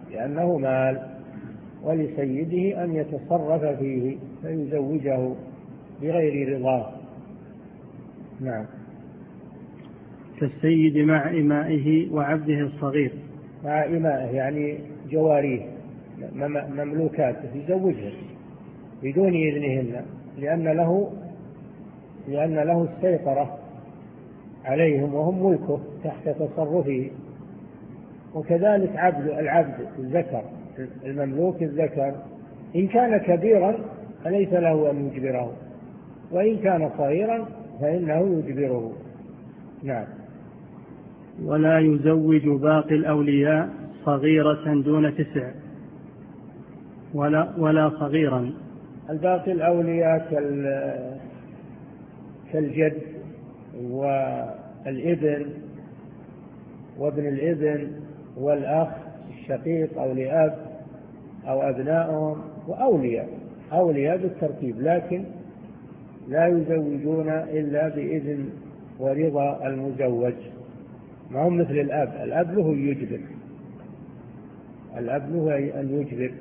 لأنه مال، ولسيده أن يتصرف فيه فيزوجه بغير رضاه. نعم. كالسيد مع إمائه وعبده الصغير. مع إمائه يعني جواريه مملوكاته يزوجها بدون إذنهن، لأن له السيطرة عليهم وهم ملكه تحت تصرفه. وكذلك العبد الذكر المملوك الذكر إن كان كبيرا فليس له أن يجبره، وإن كان صغيرا فإنه يجبره. نعم. ولا يزوج باقي الأولياء صغيرة دون 9 ولا صغيرا. الباقي الأولياء كالجد والابن وابن الابن والأخ الشقيق أو لأب أو أبنائهم وأولياء بالترتيب، لكن لا يزوجون إلا بإذن ورضا المزوج. ما هم مثل الأب له يجبر، الأب له أن يجبر،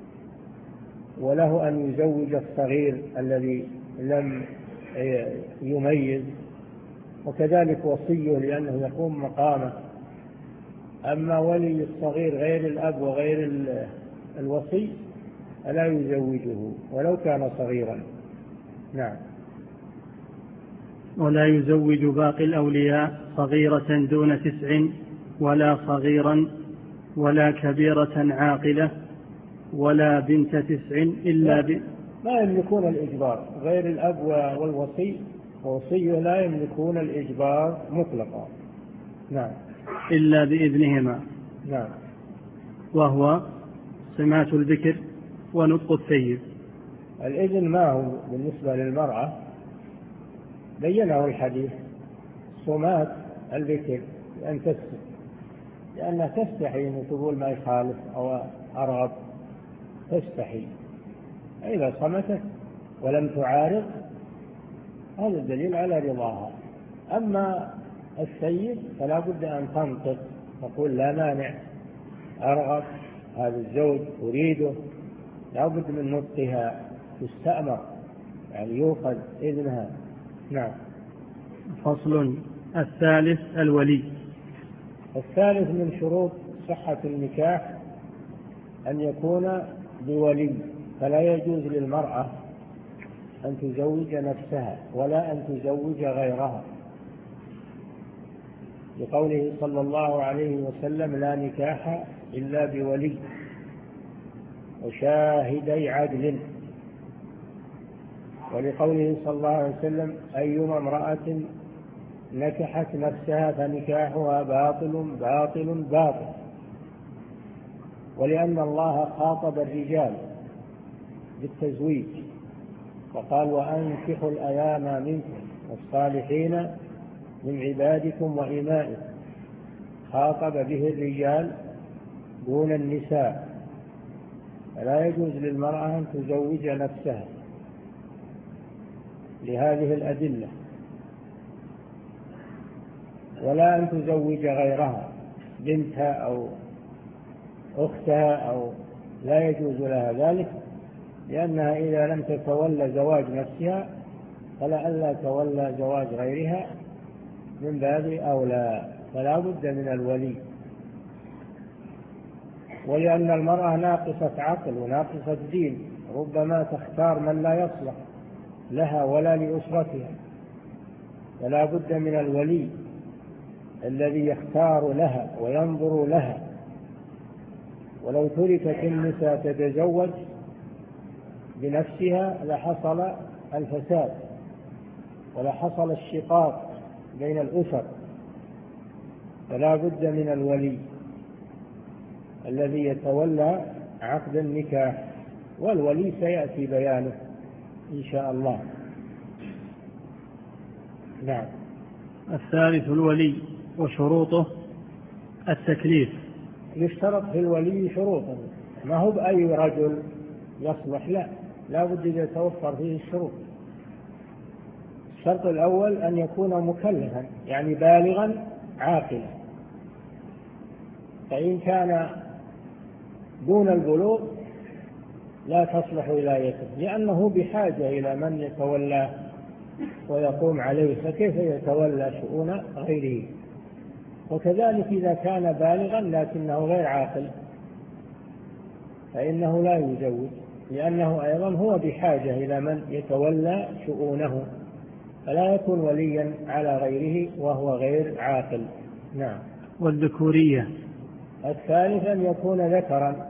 وله أن يزوج الصغير الذي لم يميز، وكذلك وصيه لأنه يقوم مقامه. أما ولي الصغير غير الأب وغير الوصي فلا يزوجه ولو كان صغيرا. نعم. ولا يزوج باقي الأولياء صغيرة دون 9 ولا صغيرا ولا كبيرة عاقلة ولا بنت 9 إلا ما يملكون الإجبار. غير الأب والوصي ووصيه لا يملكون الإجبار مطلقا. نعم. إلا بإذنهما. نعم. وهو سمات البكر ونطق الثيب. الإذن ما هو بالنسبة للمرأة بينه الحديث، صمات البكر أن تسكت، لأنها تستحي أن تقول ما يخالف أو أرغب، تستحي. إذا صمتت ولم تعارض هذا الدليل على رضاها. أما السيد فلا بد أن تنطق، تقول لا مانع، أرغب هذا الزوج أريده، لا بد من نطقها، تستأمر يعني يؤخذ إذنها. نعم. فصل. الثالث الولي. الثالث من شروط صحة النكاح أن يكون بولي، فلا يجوز للمرأة أن تزوج نفسها ولا أن تزوج غيرها، لقوله صلى الله عليه وسلم لا نكاح إلا بولي وشاهدي عدل، ولقوله صلى الله عليه وسلم أيما امرأة نكحت نفسها فنكاحها باطل باطل باطل. ولأن الله خاطب الرجال بالتزويج وقال وأنكحوا الأيام منكم والصالحين من عبادكم وإمائكم، خاطب به الرجال دون النساء، فلا يجوز للمرأة أن تزوج نفسها لهذه الأدلة، ولا أن تزوج غيرها بنتها أو أختها أو لا يجوز لها ذلك، لأنها إذا لم تتولى زواج نفسها فلئلا تولى زواج غيرها من باب أولى، فلا بد من الولي. ولأن المرأة ناقصة عقل وناقصة دين، ربما تختار من لا يصلح لها ولا لأسرتها، فلا بد من الولي الذي يختار لها وينظر لها. ولو تركت النساء تتزوج بنفسها لحصل الفساد ولحصل الشقاق بين الأسر، فلا بد من الولي الذي يتولى عقد النكاح، والولي سيأتي بيانه إن شاء الله. نعم. الثالث الولي وشروطه التكليف. يشترط في الولي شروطا، ما هو بأي رجل يصلح، لا بد أن يتوفر فيه الشروط. الشرط الأول أن يكون مكلفا يعني بالغا عاقلا، فإن كان دون البلوغ لا تصلح ولايته، لأنه بحاجة إلى من يتولاه ويقوم عليه، فكيف يتولى شؤون غيره؟ وكذلك إذا كان بالغا لكنه غير عاقل فإنه لا يزوج، لأنه أيضا هو بحاجة إلى من يتولى شؤونه، فلا يكون وليا على غيره وهو غير عاقل. نعم. والذكورية الثالث أن يكون ذكرا،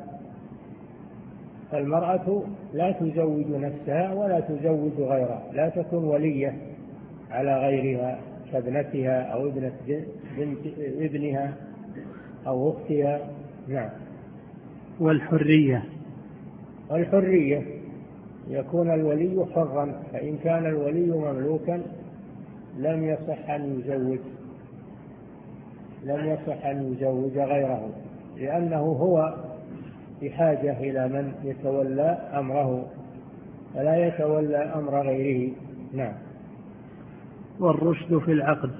فالمرأة لا تزوج نفسها ولا تزوج غيرها، لا تكون ولية على غيرها كابنتها أو ابنة بنت ابنها أو أختها. نعم. والحرية يكون الولي حرا، فإن كان الولي مملوكا لم يصح أن يزوج غيره، لأنه هو بحاجة إلى من يتولى أمره فلا يتولى أمر غيره. نعم. والرشد في العقد،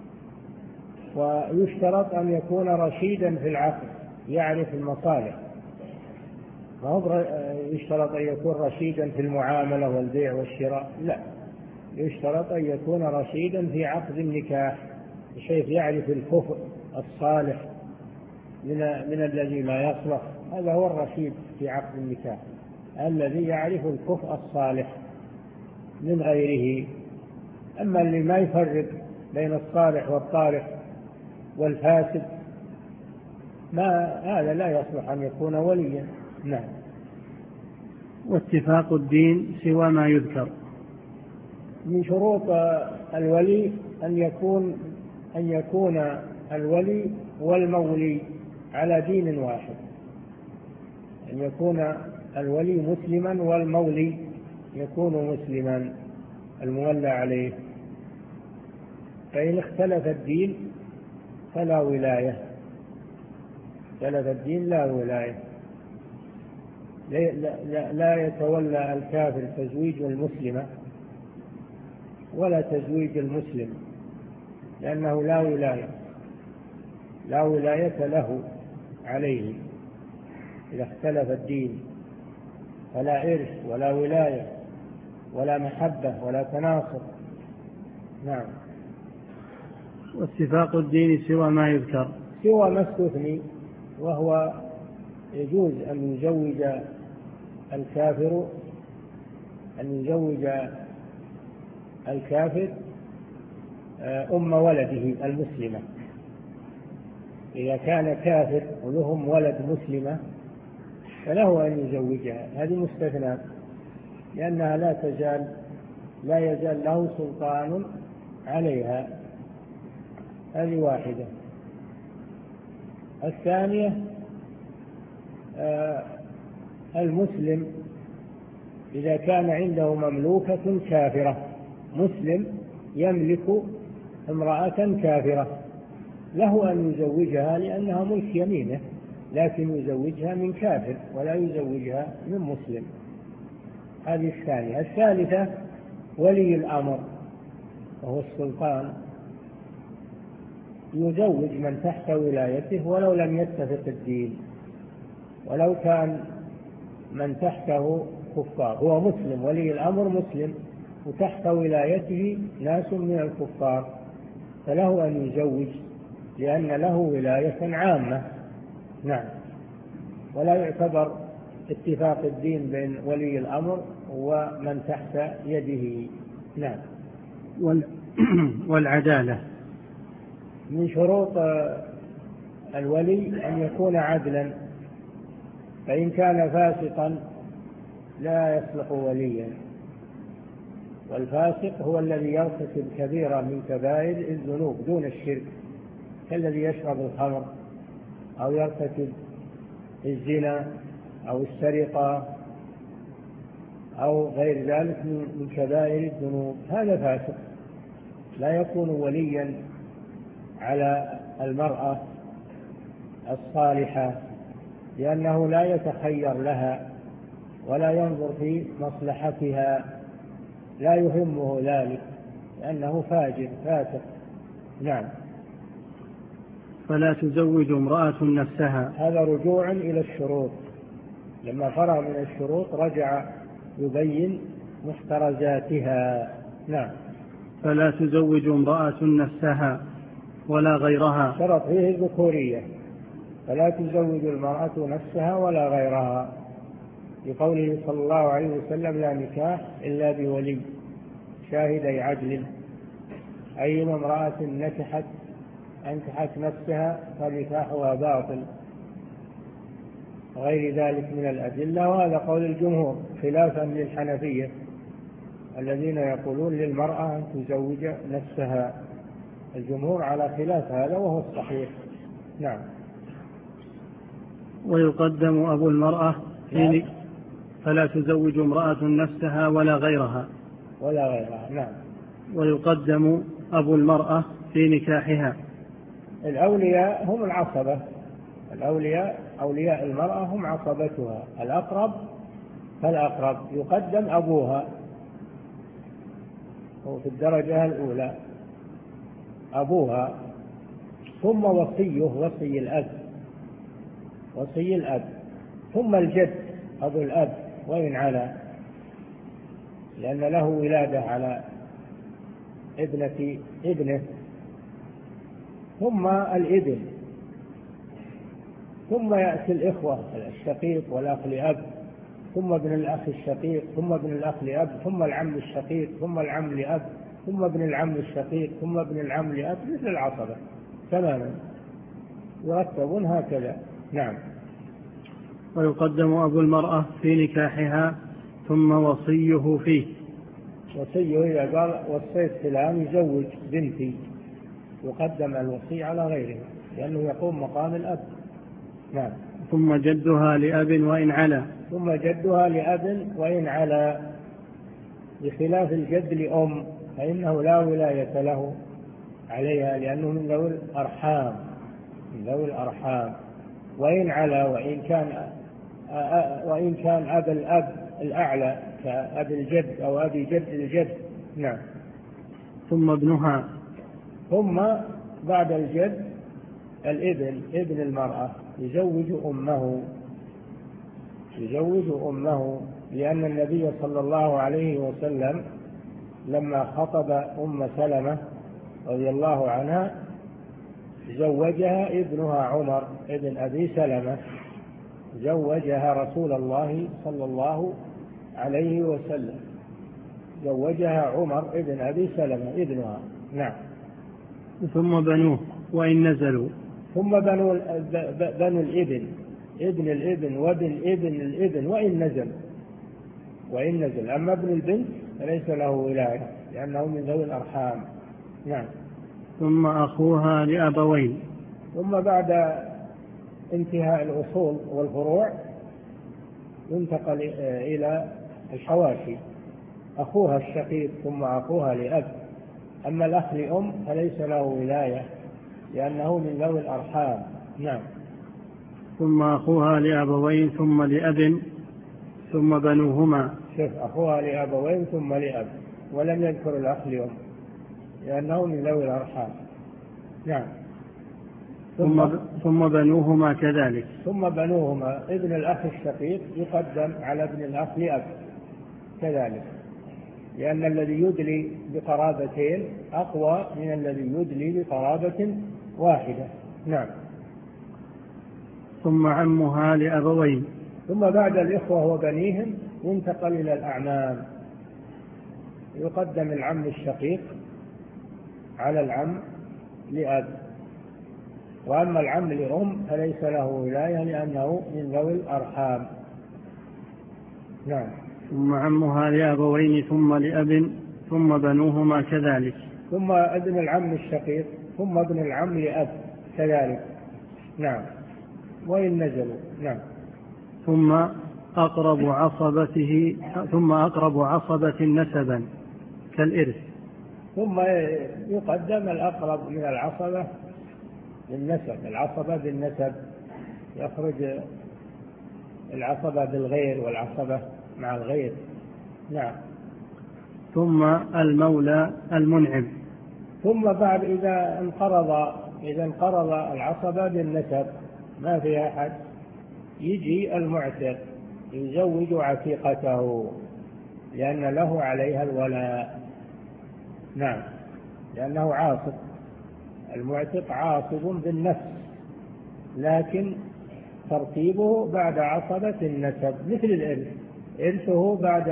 ويشترط أن يكون رشيدا في العقد يعرف المصالح، ما هو يشترط أن يكون رشيدا في المعاملة والبيع والشراء، لا، يشترط أن يكون رشيدا في عقد النكاح بحيث يعرف الكفء الصالح من الذي لا يصلح. هذا هو الرشيد في عقد النكاح، الذي يعرف الكفء الصالح من غيره. أما اللي ما يفرق بين الصالح والطالح والفاسد هذا لا يصلح أن يكون وليا. نعم. واتفاق الدين سوى ما يذكر. من شروط الولي أن يكون الولي والمولي على دين واحد، أن يكون الولي مسلما والمولي يكون مسلما المولى عليه، فإن اختلف الدين فلا ولاية، اختلف الدين لا ولاية. لا يتولى الكافر تزويج المسلمة ولا تزويج المسلم، لأنه لا ولاية له عليه إذا اختلف الدين، فلا إرث ولا ولاية ولا محبة ولا تناصر. نعم. واتفاق الدين سوى ما يذكر، سوى ما استثني، وهو يجوز أن يزوج الكافر أم ولده المسلمة، إذا كان كافر ولهم ولد مسلمة فله أن يزوجها، هذه مستثنى، لأنها لا يزال له سلطان عليها. هذه واحدة. الثانية المسلم إذا كان عنده مملوكة كافرة، مسلم يملك امرأة كافرة له أن يزوجها لأنها ملك يمينه، لكن يزوجها من كافر ولا يزوجها من مسلم. هذه الثانية. الثالثة ولي الأمر وهو السلطان، يزوج من تحت ولايته ولو لم يتفق الدين، ولو كان من تحته كفار، هو مسلم، ولي الأمر مسلم وتحت ولايته ناس من الكفار، فله أن يزوج لأن له ولاية عامة. نعم. ولا يعتبر اتفاق الدين بين ولي الأمر ومن تحت يده. نعم. والعدالة. من شروط الولي أن يكون عدلا، فإن كان فاسقا لا يصلح وليا، والفاسق هو الذي يرتكب كبيرة من كبائر الذنوب دون الشرك، كالذي يشرب الخمر أو يرتكب الزنا أو السرقة أو غير ذلك من كبائر الذنوب، هذا فاسق لا يكون وليا على المرأة الصالحة، لأنه لا يتخير لها ولا ينظر في مصلحتها، لا يهمه ذلك لأنه فاجر فاسق. نعم. فلا تزوج امرأة نفسها. هذا رجوع إلى الشروط، لما فرغ من الشروط رجع يبين محترزاتها. نعم. فلا تزوج امرأة نفسها ولا غيرها. شرط فيه الذكورية، فلا تزوج المرأة نفسها ولا غيرها، لقوله صلى الله عليه وسلم: لا نكاح إلا بولي شاهدي عدل. أيما امرأة أنكحت نفسها فنكاحها باطل، وغير ذلك من الأدلة. وهذا قول الجمهور خلافا للحنفية الذين يقولون للمرأة أن تزوج نفسها. الجمهور على خلاف هذا وهو الصحيح. نعم. ويقدم أبو المرأة فلا تزوج امرأة نفسها ولا غيرها. نعم. ويقدم أبو المرأة في نكاحها. الأولياء هم العصبة، أولياء المرأة هم عصبتها، الأقرب فالأقرب. يقدم أبوها، هو في الدرجة الأولى أبوها، ثم وصي الأب، ثم الجد أبو الأب وإن على، لأن له ولادة على ابنه، ثم الابن، ثم يأتي الإخوة الشقيق والأخ لأب، ثم ابن الأخ الشقيق، ثم ابن الأخ لأب، ثم العم الشقيق، ثم العم لأب، ثم ابن العم الشقيق، ثم ابن العم لأب، مثل العصبة تماما، يرتبون هكذا. نعم. ويقدم أبو المرأة في نكاحها ثم وصيه فيه. وصيه إذا قال وصيت فلان يزوج بنتي، يقدم الوصي على غيره لأنه يقوم مقام الأب. نعم. ثم جدها لأب وإن علا، بخلاف الجد لأم فإنه لا ولاية له عليها لأنه من ذوي الأرحام، وإن علا، وإن كان أب الأب الأعلى كأب الجد أو أبي جد الجد. نعم. ثم ابنها، ثم بعد الجد الابن، ابن المرأة يزوج أمه، لأن النبي صلى الله عليه وسلم لما خطب أم سلمة رضي الله عنها زوجها ابنها عمر ابن أبي سلمة، زوجها رسول الله صلى الله عليه وسلم، زوجها عمر ابن أبي سلمة ابنها. نعم. ثم بنوه وإن نزلوا، ثم بنو الابن، ابن الابن وابن ابن الابن وإن نزل. أما ابن البنت فليس له ولاية لأنه من ذوي الأرحام. نعم. ثم أخوها لأبوين. ثم بعد انتهاء الأصول والفروع ينتقل إلى الحواشي، أخوها الشقيق ثم أخوها لأب. أما الأخ لأم فليس له ولاية لأنه من ذوي الأرحام. نعم. ثم أخوها لأبوين ثم لأب ثم بنوهما. شوف، أخوها لأبوين ثم لأب، ولم يذكر الأخ لأم لأنه من ذوي الأرحام. نعم. ثم بنوهما كذلك. ثم بنوهما، ابن الأخ الشقيق يقدم على ابن الأخ لأب كذلك، لأن الذي يدلي بقرابتين أقوى من الذي يدلي بقرابة واحدة. نعم. ثم عمها لأبوين. ثم بعد الإخوة وبنيهم ينتقل إلى الأعمام، يقدم العم الشقيق على العم لأب، وأما العم لأم فليس له ولاية لأنه من ذوي الأرحام. نعم. ثم عمها لأبوين ثم لأب ثم بنوهما كذلك. ثم ابن العم الشقيق ثم ابن العم لأب كذلك. نعم. وإن نزلوا. نعم. ثم أقرب عصبة نسبا كالإرث. ثم يقدم الأقرب من العصبة بالنسب، العصبة بالنسب يخرج العصبة بالغير والعصبة مع الغير. نعم. ثم المولى المنعم. ثم بعد إذا انقرض العصبة بالنسب ما في أحد، يجي المعتق يزوج عتيقته لأن له عليها الولاء. نعم، لأنه عاصب، المعتق عاصب بالنفس، لكن ترتيبه بعد عصبة النسب مثل الإرث، إرثه بعد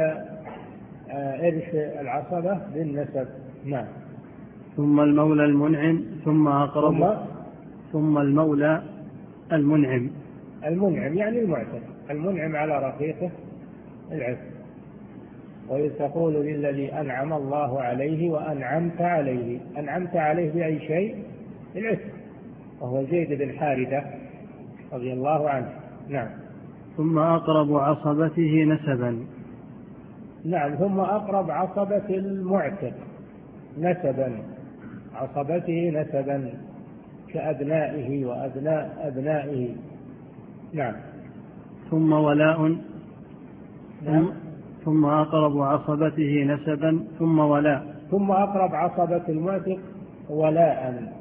إرث العصبة بالنسب. نعم. ثم المولى المنعم ثم أقرب ثم المولى المنعم يعني المعتق المنعم على رقيقه العتق. وإذ تقول للذي أنعم الله عليه وأنعمت عليه، أنعمت عليه بأي شيء؟ العتق، وهو زيد بن حارثة رضي الله عنه. نعم. ثم أقرب عصبته نسبا. نعم، ثم أقرب عصبة المعتق نسبا، عصبته نسبا كأبنائه وأبناء أبنائه. نعم. ثم ولاء. نعم. ثم أقرب عصبته نسبا ثم ولاء. ثم أقرب عصبة المعتق ولاء.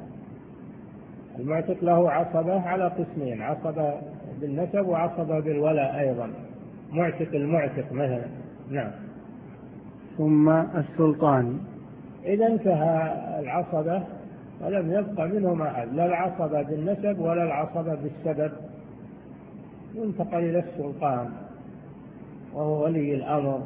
المعتق له عصبة على قسمين، عصبة بالنسب وعصبة بالولاء أيضا، معتق المعتق مثلا. نعم. ثم السلطان. إذا انتهى العصبة ولم يبقى منهم أحد، لا العصبة بالنسب ولا العصبة بالسبب، ينتقل إلى السلطان وهو ولي الأمر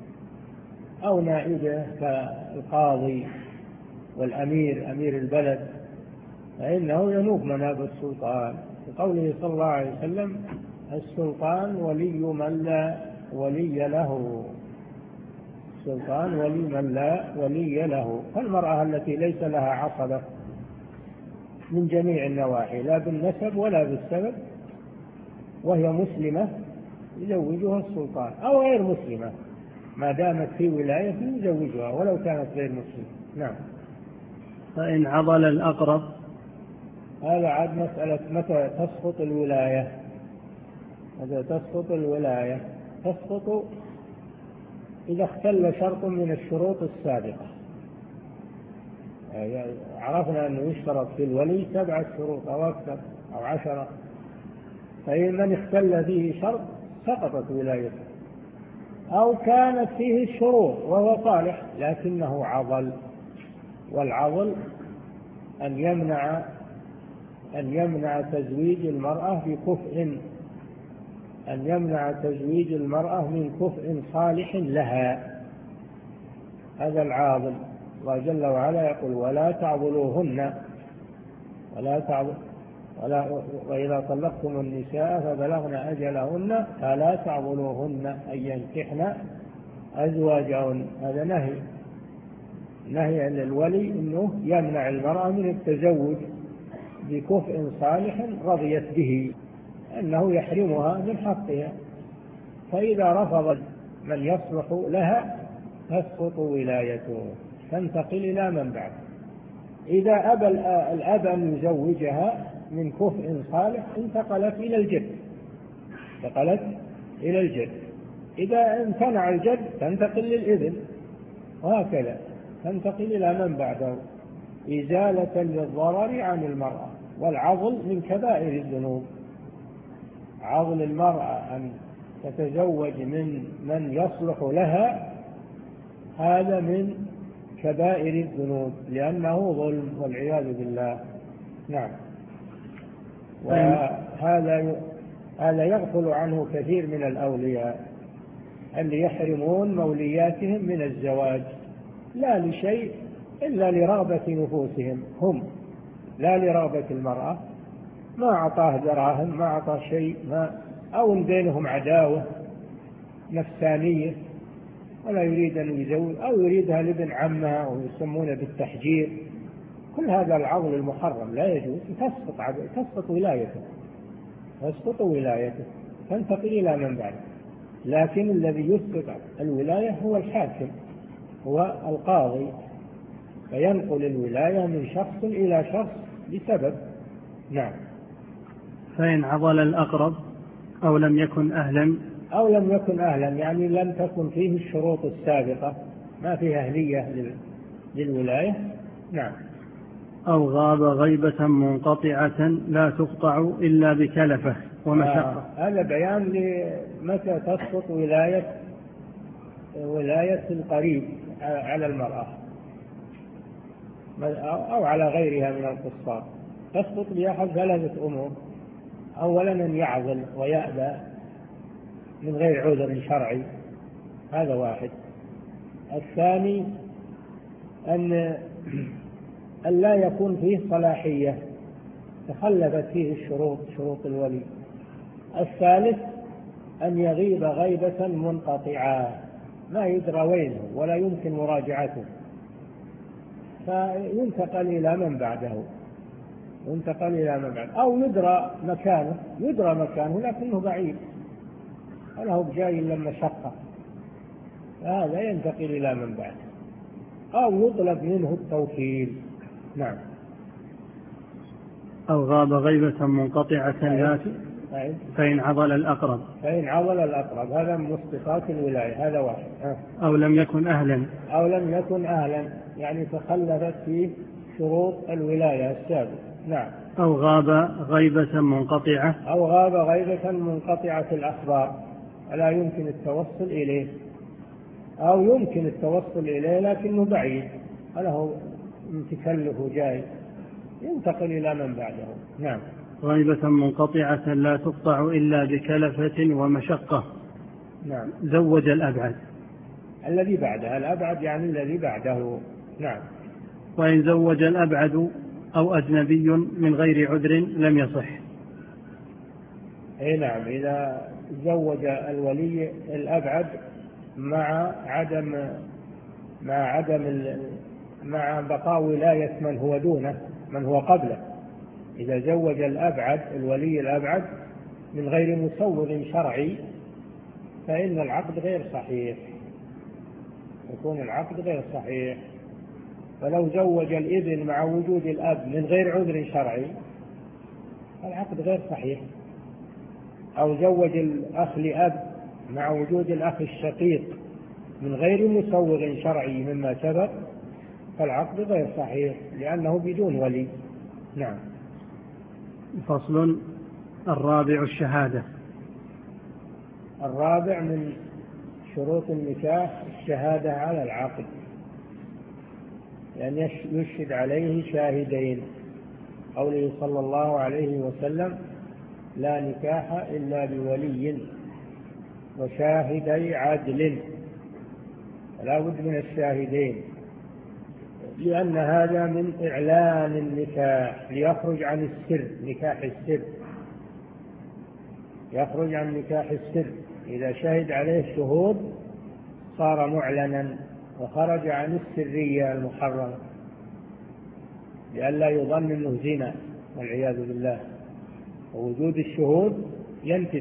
أو نائبه كالقاضي والأمير، أمير البلد، فإنه ينوب مناب السلطان، لقوله صلى الله عليه وسلم: السلطان ولي من لا ولي له. السلطان ولي من لا ولي له. فالمرأة التي ليس لها عصبة من جميع النواحي، لا بالنسب ولا بالسبب، وهي مسلمة، يزوجها السلطان، أو غير مسلمة ما دامت في ولاية يزوجها ولو كانت غير مسلمة. نعم. فإن عضل الأقرب. هذا عاد مسألة متى تسقط الولاية. متى تسقط الولاية؟ تسقط إذا اختل شرط من الشروط السابقة. عرفنا أنه يشترط في الولي 7 شروط أو أكثر أو 10، فإن من اختل فيه شرط سقطت ولايته، أو كانت فيه الشروط وهو صالح لكنه عضل. والعضل أن يمنع تزويج المرأة بكفء، أن يمنع تزويج المرأة من كفء صالح لها، هذا العاضل. الله جل وعلا يقول: ولا تعضلوهن وإذا طلقتم النساء فبلغن أجلهن فلا تعضلوهن أن ينكحن أزواجهن. هذا نهي عن الولي أنه يمنع المرأة من التزوج بكفء صالح رضيت به، أنه يحرمها من حقها. فإذا رفض من يصلح لها تسقط ولايته، تنتقل إلى من بعد. إذا أبى الأب أن يزوجها من كفء صالح انتقلت إلى الجد. إذا امتنع الجد تنتقل للابن، وهكذا تنتقل إلى من بعده، إزالة للضرر عن المرأة. والعضل من كبائر الذنوب، عضل المرأة أن تتزوج من يصلح لها هذا من كبائر الذنوب، لأنه ظلم والعياذ بالله. نعم. وهذا يغفل عنه كثير من الأولياء اللي يحرمون مولياتهم من الزواج، لا لشيء إلا لرغبة نفوسهم هم، لا لرغبة المرأة. ما أعطاه دراهم، ما أعطاه شيء، أو بينهم عداوة نفسانية ولا يريد أن يزوج، أو يريدها لابن عمها ويسمونه بالتحجير. كل هذا العضل المحرم لا يجوز، تسقط ولايته تنتقل إلى من بعد. لكن الذي يسقط الولاية هو الحاكم، هو القاضي، فينقل الولاية من شخص إلى شخص بسبب. نعم. فإن عضل الأقرب أو لم يكن أهلا، يعني لم تكن فيه الشروط السابقة، ما فيه أهلية للولاية. نعم. أو غاب غيبة منقطعة لا تقطع إلا بكلفة. ومشقة. هذا بيان لمتى تسقط ولاية القريب على المرأة أو على غيرها من القصار. تسقط بأحد ثلاثة أمور: أولا أن يعضل ويأبى من غير عذر شرعي، هذا واحد. الثاني أن لا يكون فيه صلاحية، تخلفت فيه شروط الولي. الثالث أن يغيب غيبة منقطعة ما يدرى وينه ولا يمكن مراجعته، فينتقل إلى من بعده، أو يدرى مكانه لكنه بعيد وله بجاي لما شقه، هذا ينتقل إلى من بعده، أو يطلب منه التوكيل. نعم. أو غاب غيبة منقطعة فإن عضل الأقرب. هذا من مسقطات الولاية، هذا واحد. أو لم يكن أهلا يعني تخلفت فيه شروط الولاية السابقة. نعم. أو غاب غيبة منقطعة الأخبار لا يمكن التوصل إليه، أو يمكن التوصل إليه لكنه بعيد وله تكلف جاي، ينتقل إلى من بعده. نعم. غيبة منقطعة لا تقطع إلا بكلفة ومشقة. نعم. زوج الأبعد الذي بعدها، الأبعد يعني الذي بعده. نعم. وإن زوج الأبعد أو أجنبي من غير عذر لم يصح. نعم. إذا زوج الولي الأبعد مع بقاء ولاية من هو دونه، من هو قبله. إذا زوج الولي الأبعد من غير مسوغ شرعي فإن العقد غير صحيح، يكون العقد غير صحيح. فلو زوج الابن مع وجود الأب من غير عذر شرعي العقد غير صحيح، أو زوج الأخ لأب مع وجود الأخ الشقيق من غير مسوغ شرعي مما سبق فالعقد غير صحيح لأنه بدون ولي. نعم. فصل. الرابع الشهادة. الرابع من شروط النكاح الشهادة على العقد، يعني يشهد عليه شاهدين، قوله صلى الله عليه وسلم: لا نكاح إلا بولي وشاهدي عدل. لا بد من الشاهدين، لأن هذا من إعلان النكاح ليخرج عن السر، يخرج عن نكاح السر. إذا شهد عليه شهود صار معلنا وخرج عن السرية المحرمة، لئلا يظن أنه زنا والعياذ بالله. ووجود الشهود ينفي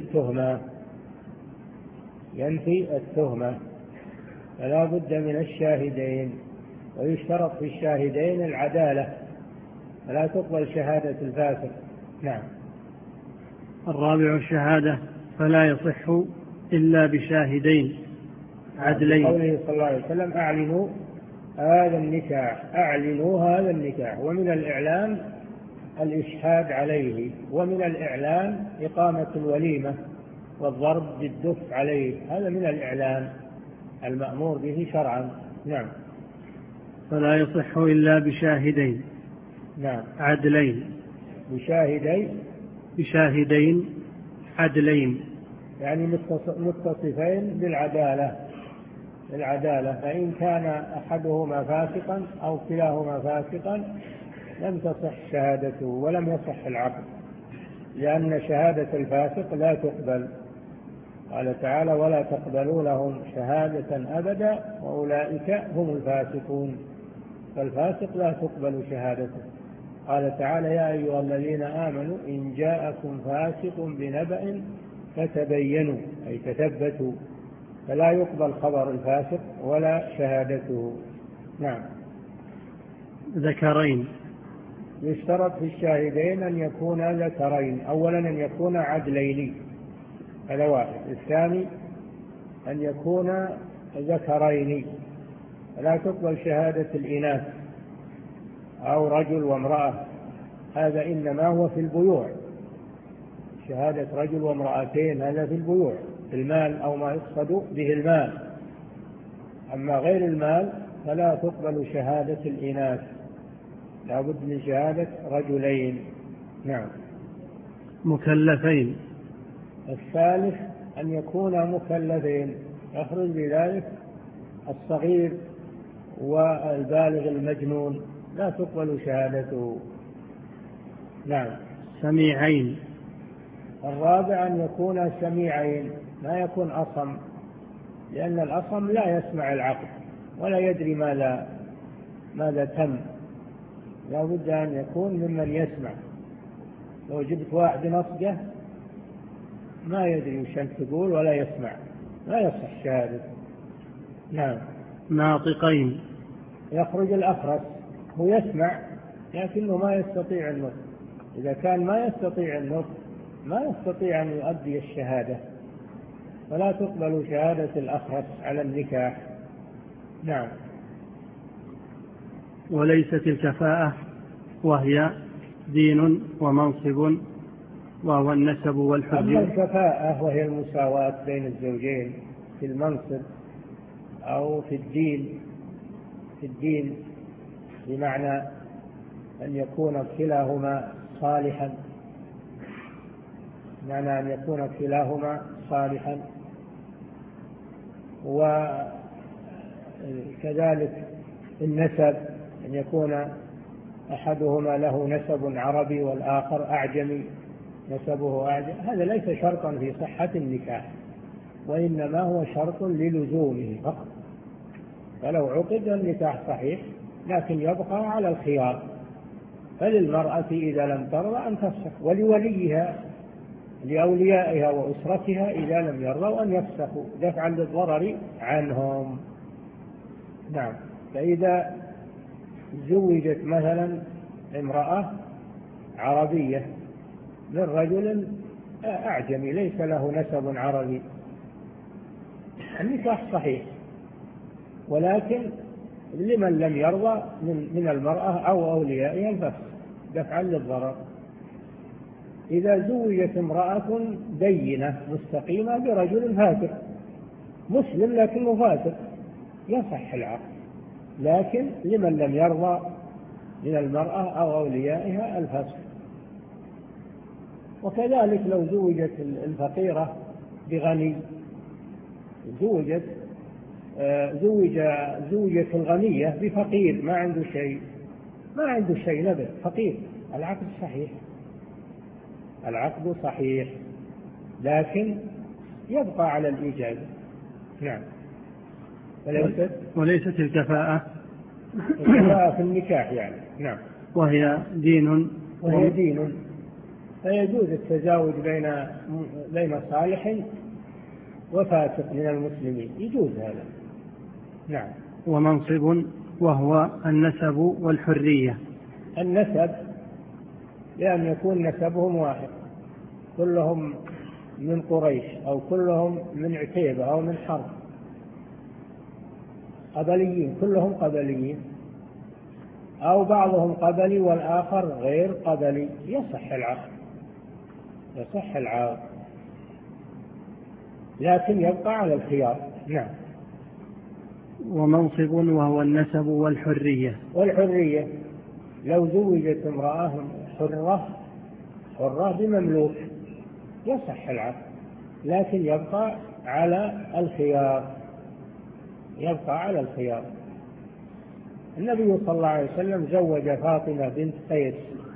التهمة، فلا بد من الشاهدين. ويشترط في الشاهدين العدالة، فلا تقبل شهادة الفاسق. نعم. الرابع الشهادة، فلا يصح إلا بشاهدين عدلين. قوله صلى الله عليه وسلم: أعلنوا هذا النكاح. ومن الإعلان الإشهاد عليه، ومن الإعلان إقامة الوليمة والضرب بالدف عليه، هذا من الإعلان المأمور به شرعا. نعم. فلا يصح إلا بشاهدين. نعم. عدلين. بشاهدين عدلين، يعني متصفين بالعدالة. فإن كان أحدهما فاسقا أو كلاهما فاسقا لم تصح شهادته ولم يصح العقد، لأن شهادة الفاسق لا تقبل. قال تعالى: ولا تقبلوا لهم شهادة أبدا وأولئك هم الفاسقون. فالفاسق لا تقبل شهادته. قال تعالى: يا أيها الذين آمنوا إن جاءكم فاسق بنبأ فتبينوا، أي تثبتوا. فلا يقبل خبر الفاسق ولا شهادته. نعم. ذكرين. يشترط في الشاهدين أن يكون ذكرين. أولا أن يكون عدلين، هذا واحد. الثاني أن يكون ذكرين، لا تقبل شهادة الإناث أو رجل وامرأة، هذا إنما هو في البيوع. شهادة رجل وامرأتين هذا في البيوع، في المال أو ما يقصد به المال. أما غير المال فلا تقبل شهادة الإناث، لا بد من شهادة رجلين. نعم. مكلفين. الثالث أن يكون مكلفين، يخرج بذلك الصغير والبالغ المجنون لا تقبل شهادته. نعم. سميعين. الرابع أن يكون سميعين، لا يكون أصم، لأن الأصم لا يسمع العقد ولا يدري ماذا تم، لا بد أن يكون ممن يسمع. لو جبت واحد نصجة ما يدري وش أنت تقول ولا يسمع، لا يصح شهادة. نعم. ناطقين. يخرج الأخرس، هو يسمع لكنه ما يستطيع النطق، إذا كان ما يستطيع النطق ما يستطيع أن يؤدي الشهادة، فلا تقبل شهادة الأخرس على النكاح. نعم. وليست الكفاءة وهي دين ومنصب وهو النسب والحرية. أما الكفاءة وهي المساواة بين الزوجين في المنصب أو في الدين بمعنى أن يكون كلاهما صالحا، بمعنى أن يكون كلاهما صالحا، وكذلك النسب أن يكون أحدهما له نسب عربي والآخر أعجمي نسبه أعجمي، هذا ليس شرطا في صحة النكاح، وإنما هو شرط للزومه فقط. فلو عقد النكاح صحيح، لكن يبقى على الخيار، فللمرأة إذا لم ترضى أن تفسخ، ولوليها لأوليائها وأسرتها إذا لم يرضوا أن يفسخوا دفعا للضرر عنهم. نعم. فإذا زوجت مثلا امرأة عربية من رجل أعجمي ليس له نسب عربي، النكاح صحيح، ولكن لمن لم يرضى من المرأة أو أوليائها الفسخ دفعا للضرر. إذا زوجت امرأة دينة مستقيمة برجل فاسق، مسلم لكنه فاسق، يصح العقد، لكن لمن لم يرضى من المرأة أو أوليائها الفسخ. وكذلك لو زوجت الفقيرة بغني، زوجت الغنية بفقير ما عنده شيء نبذ، فقير، العقد صحيح لكن يبقى على الإيجاب. نعم. وليست الكفاءة في النكاح يعني. نعم. وهي دين فيجوز التزاوج بين صالح وفاسق من المسلمين، يجوز هذا. نعم. ومنصب وهو النسب والحرية. النسب لأن يكون نسبهم واحد، كلهم من قريش أو كلهم من عتيبة أو من حرب، قبليين، كلهم قبليين، أو بعضهم قبلي والآخر غير قبلي، يصح العقد لكن يبقى على الخيار. نعم. ومنصب وهو النسب والحرية لو زوجت امرأة حرة بمملوك يصح العقد، لكن يبقى على الخيار. النبي صلى الله عليه وسلم زوج فاطمة بنت قيس،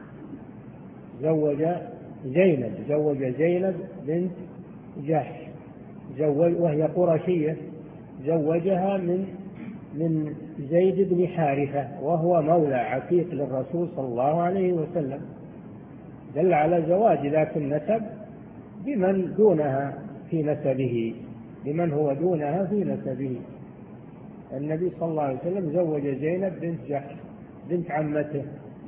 زوج زينب بنت جحش، وهي قرشية، زوجها من زيد بن حارثة وهو مولى عتيق للرسول صلى الله عليه وسلم، دل على زواج ذات النسب بمن دونها في نسبه، بمن هو دونها في نسبه. النبي صلى الله عليه وسلم زوج زينب بنت جحش بنت عمته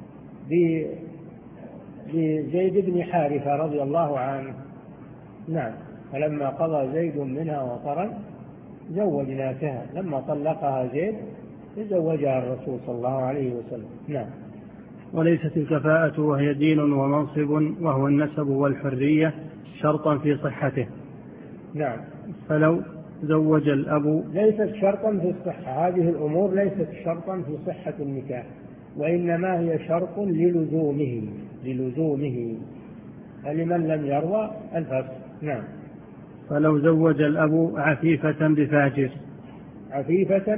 بزيد بن حارثة رضي الله عنه. نعم. فلما قضى زيد منها وطرا زوجناكها، لما طلقها زيد تزوجها الرسول صلى الله عليه وسلم. نعم. وليست الكفاءة وهي دين ومنصب وهو النسب والحرية شرطا في صحته. نعم. فلو زوج الأب. ليست شرطا في الصحة، هذه الأمور ليست شرطا في صحة النكاح، وإنما هي شرط للزومه لمن لم يرضى الفسخ. نعم. فلو زوج الأب عفيفة بفاجر. عفيفة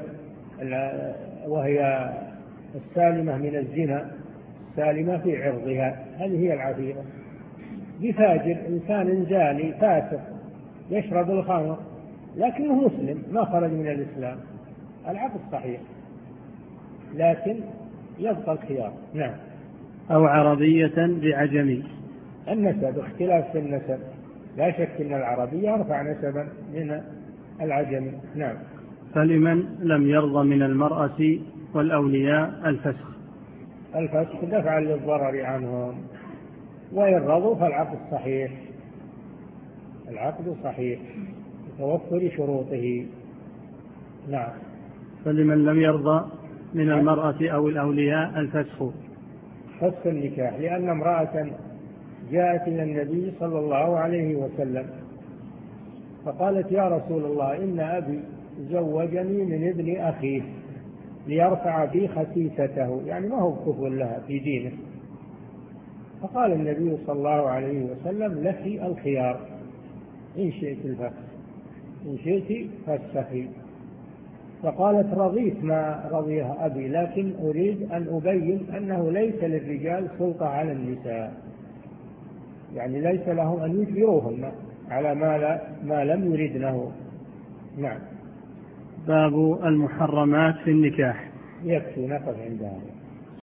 وهي السالمة من الزنا، السالمة في عرضها، هذه هي العفيفة. بفاجر إنسان زاني فاسق يشرب الخمر لكنه مسلم ما خرج من الإسلام، العقد صحيح لكن يبقى الخيار. نعم. أو عربية بعجمي. النسب اختلاف في النسب، لا شك أن العربية أرفع نسبا من العجم. نعم. فلمن لم يرضى من المرأة والأولياء الفسخ. الفسخ دفعا للضرر عنهم، وإن رضوا فالعقد صحيح، العقد صحيح بتوفر شروطه. نعم. فلمن لم يرضى من المرأة أو الأولياء الفسخ. فسخ النكاح، لأن امرأة جاءت إلى النبي صلى الله عليه وسلم فقالت: يا رسول الله، إن أبي زوجني من ابن أخيه ليرفع بي خسيسته، يعني ما هو كفء لها في دينه. فقال النبي صلى الله عليه وسلم: لك الخيار، إن شئت الفسخ، إن شئت فاسخي. فقالت: رضيت ما رضيها أبي، لكن أريد أن أبين أنه ليس للرجال سلطة على النساء، يعني ليس لهم أن يجبروهن على ما لم يردنه. نعم. باب المحرمات في النكاح. يكفي، نقف عند هذا.